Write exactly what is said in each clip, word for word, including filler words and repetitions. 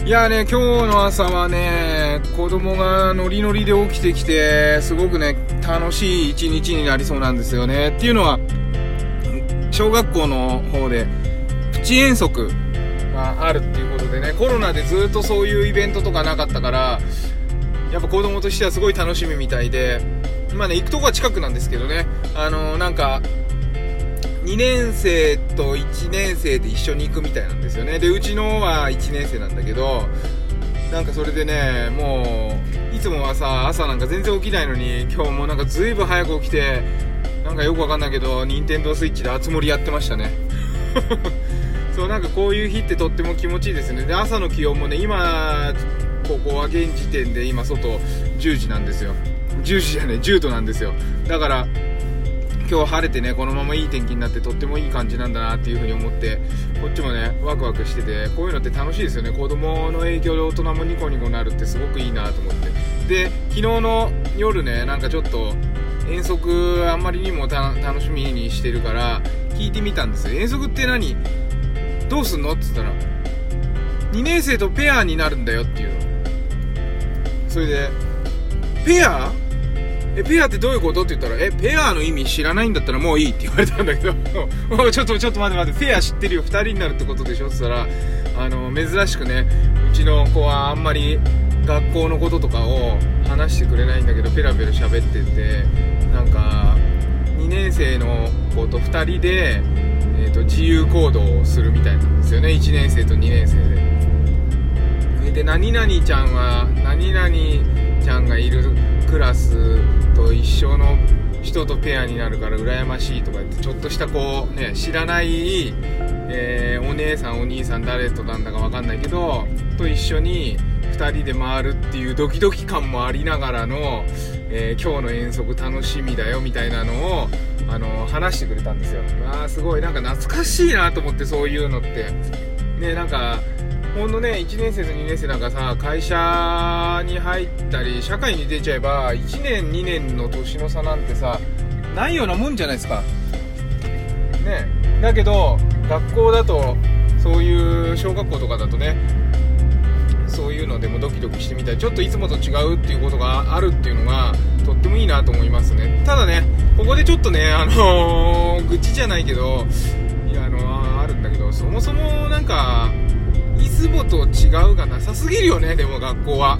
いやね、今日の朝はね、子供がノリノリで起きてきて、すごくね、楽しい一日になりそうなんですよね。っていうのは、小学校の方でプチ遠足があるっていうことでね、コロナでずっとそういうイベントとかなかったから、やっぱ子供としてはすごい楽しみみたいで、今ね、行くとこは近くなんですけどね、あのー、なんか、にねん生といちねん生で一緒に行くみたいなんですよね。で、うちのはいちねん生なんだけど、なんかそれでね、もういつもはさ、朝なんか全然起きないのに、今日もなんかずいぶん早く起きて、なんかよくわかんないけどニンテンドースイッチであつ森やってましたね。そう、なんかこういう日ってとっても気持ちいいですね。で、朝の気温もね、今ここは現時点で今外じゅうじなんですよ。じゅうじじゃね、じゅうどなんですよ。だから今日晴れてね、このままいい天気になってとってもいい感じなんだなっていう風に思って、こっちもねワクワクしてて、こういうのって楽しいですよね。子供の影響で大人もニコニコなるってすごくいいなと思って。で、昨日の夜ね、なんかちょっと遠足あんまりにもた楽しみにしてるから聞いてみたんですよ。遠足って何どうすんのって言ったら、にねん生とペアになるんだよっていうの。それで、ペアえ、ペアってどういうことって言ったら、え、ペアの意味知らないんだったらもういいって言われたんだけど、ちょっとちょっと待って待って、ペア知ってるよ、ふたりになるってことでしょって言ったら、あの、珍しくね、うちの子はあんまり学校のこととかを話してくれないんだけど、ペラペラ喋ってて、なんか、にねん生の子とふたりで、えーと、自由行動をするみたいなんですよね、いちねん生とにねん生で。で、何々ちゃんは、何々ちゃんがいるクラスと一緒の人とペアになるから羨ましいとか言って、ちょっとしたこうね、知らない、えー、お姉さんお兄さん誰となんだか分かんないけどと一緒にふたりで回るっていうドキドキ感もありながらの、えー、今日の遠足楽しみだよみたいなのをあの話してくれたんですよ。あー、すごいなんか懐かしいなと思って、そういうのってね、なんかほんのね、いちねん生とにねん生なんかさ、会社に入ったり社会に出ちゃえばいちねんにねんの年の差なんてさないようなもんじゃないですかね。だけど学校だと、そういう小学校とかだとね、そういうのでもドキドキしてみたり、ちょっといつもと違うっていうことがあるっていうのがとってもいいなと思いますね。ただね、ここでちょっとね、あのー、愚痴じゃないけど、いや、あのー、あるんだけど、そもそもなんかいつもと違うがなさすぎるよね。でも学校は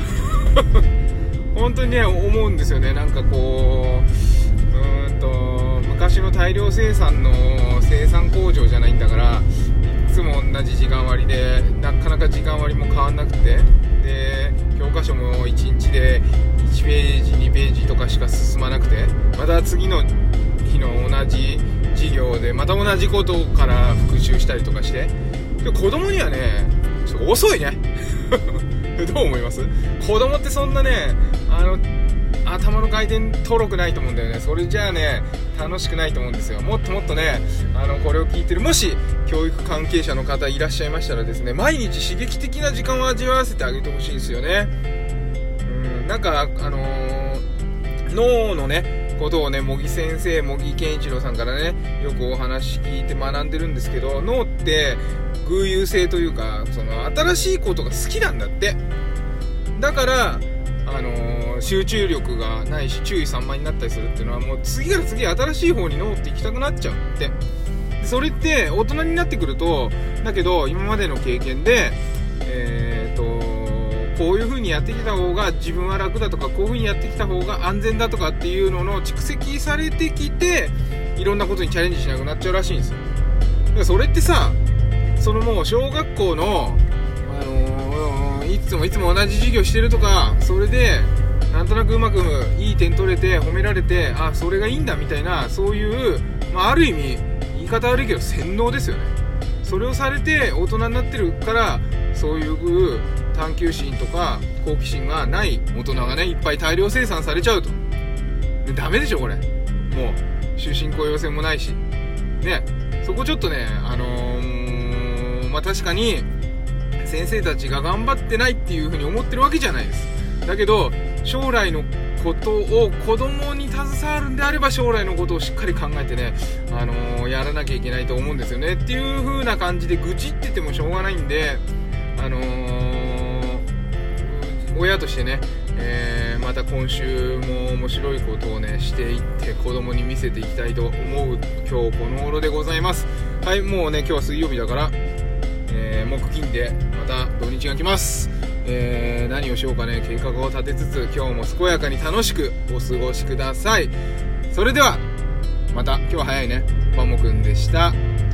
本当にね思うんですよね。なんかこう、うーんと昔の大量生産の生産工場じゃないんだから、いつも同じ時間割でなかなか時間割も変わんなくて、で教科書もいちにちでいちページにページとかしか進まなくて、また次の日の同じ授業でまた同じことから復習したりとかして、で子供にはねちょっと遅いねどう思います？子供ってそんなね、あの頭の回転とろくないと思うんだよね。それじゃあね楽しくないと思うんですよ。もっともっとね、あのこれを聞いてるもし教育関係者の方いらっしゃいましたらですね、毎日刺激的な時間を味わわせてあげてほしいんですよね。うん、なんかあのー、脳のねことをね、茂木先生、茂木健一郎さんからねよくお話聞いて学んでるんですけど、脳って偶有性というか、その新しいことが好きなんだって。だからあのー、集中力がないし注意散漫になったりするっていうのは、もう次から次へ新しい方に脳って行きたくなっちゃうんだって。でそれって大人になってくると、だけど今までの経験でえーとこういう風にやってきた方が自分は楽だとか、こういう風にやってきた方が安全だとかっていうのの蓄積されてきて、いろんなことにチャレンジしなくなっちゃうらしいんですよ。だからそれってさ、そのもう小学校の、あのー、いつもいつも同じ授業してるとか、それでなんとなくうまくいい点取れて褒められて、あ、それがいいんだみたいな、そういう、まあ、ある意味言い方悪いけど洗脳ですよね。それをされて大人になってるから、そういう探求心とか好奇心がない大人がねいっぱい大量生産されちゃうと。でダメでしょこれ。もう終身雇用制もないしね。そこちょっとね、あのー、まあ確かに先生たちが頑張ってないっていう風に思ってるわけじゃないです。だけど将来のことを子供に携わるんであれば、将来のことをしっかり考えてね、あのー、やらなきゃいけないと思うんですよねっていう風な感じで愚痴っててもしょうがないんで、あのー親としてね、えー、また今週も面白いことをねしていって子供に見せていきたいと思う今日この頃でございます。はい、もうね今日は水曜日だから、えー、木金でまた土日が来ます。えー、何をしようかね計画を立てつつ今日も健やかに楽しくお過ごしください。それではまた、今日は早いね、バモくんでした。